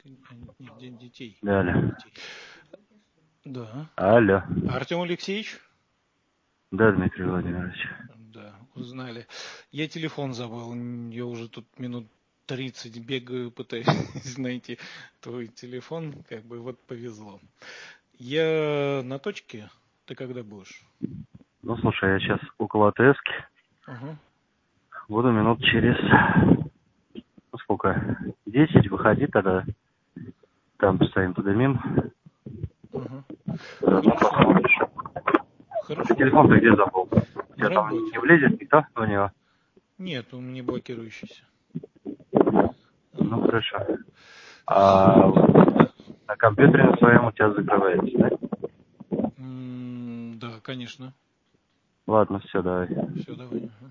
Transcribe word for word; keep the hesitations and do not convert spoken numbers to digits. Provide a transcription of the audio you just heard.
Нет, День детей. Да, алло. Детей. Да. Алло. Артем Алексеевич? Да, Дмитрий Владимирович. Да, узнали. Я телефон забыл. Я уже тут минут тридцать бегаю, пытаюсь найти твой телефон. Как бы вот повезло. Я на точке. Ты когда будешь? Ну, слушай, я сейчас около АТСки. Угу. Буду минут через... Ну, сколько? Десять, выходи тогда. Там постоим, подымим. Угу. Заодно Хорошо. посмотришь. Ты Хорошо. телефон-то где забыл? У На тебя там работе. не влезет никто в него? Нет, он не блокирующийся. Ну, Вот. хорошо. А Да. на компьютере на своем у тебя закрывается, да? М, да, конечно. Ладно, все, давай. Все, давай.